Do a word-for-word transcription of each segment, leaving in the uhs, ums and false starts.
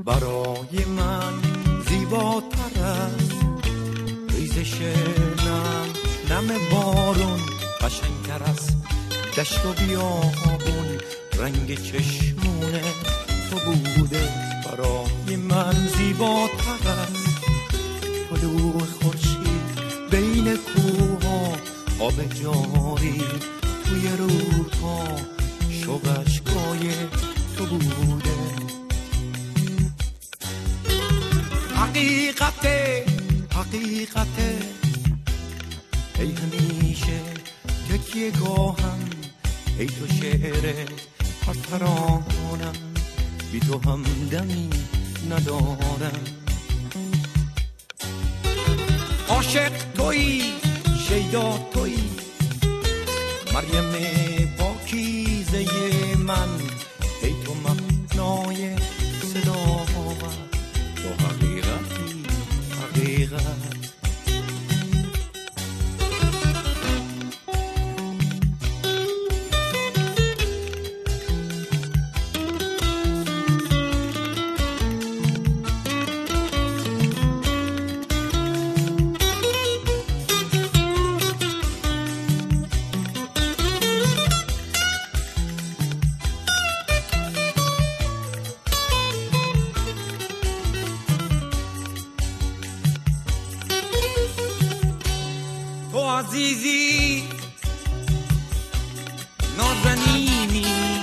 برای من زیباتر است ریزش نم نم بارون، قشنگتر است دشت و بیابون، رنگ چشمونه تو بوده برای من زیباتر است طلوع خورشید بین کوها، آب جاری توی روها، شوق اشکای تو بوده. حقیقته حقیقته ای همیشه تکیه گاهم، ای تو شعر هر ترانم، بی تو همدمی ندارم. عاشق تویی شیدا تویی مریم پاکیزه من، ای تو معنای صدا تو حقیقتی حقیقت. عزیزی نازنینی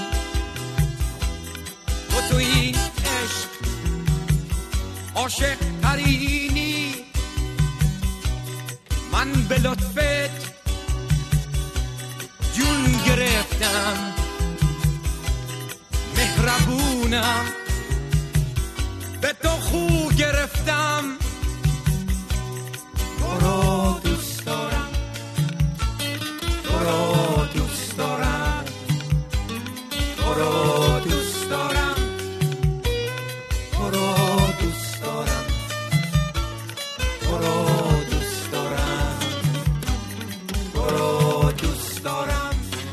تو تو این عشق عاشق ترینی، من به لطفت جون گرفتم، مهربونم به تو خو گرفتم. تو رو دوست دارم، تو رو دوست دارم، تو رو دوست دارم، تو رو دوست دارم، تو رو دوست دارم، تو رو دوست دارم.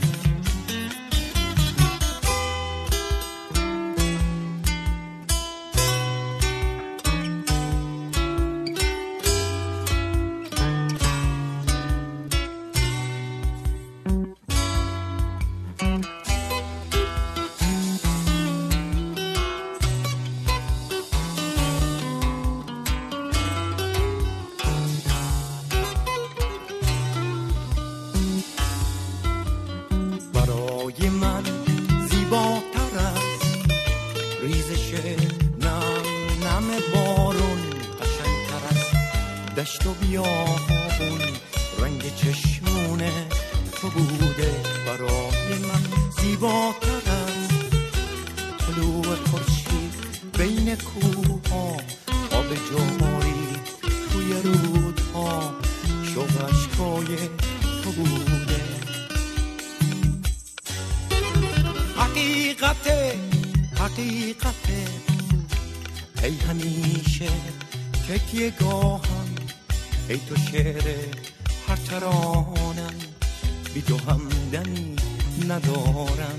برای من زیباتر است ریزش نم نم بارون، قشنگتر است دشت و بیابون، رنگ چشمونه تو بوده برای من زیباتر است طلوع خورشید بین کوها، آب جاری توی رودها، شوق اشکای تو بوده. حقیقته حقیقته ای همیشه تکیه گاهم، ای تو شعر هر ترانم، بی تو همدمی ندارم.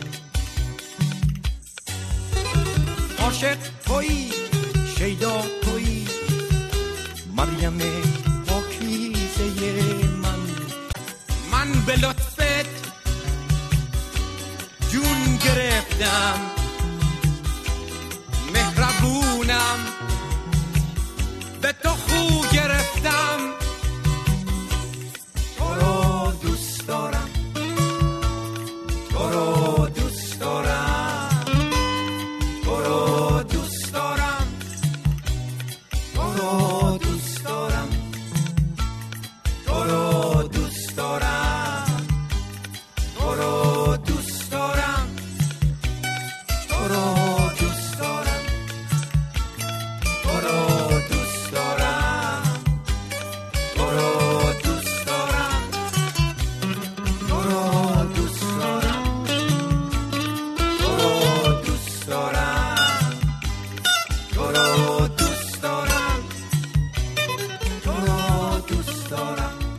عاشق تویی شیدا تویی مریم پاکیزه من، من به لطفت جون گرفتم،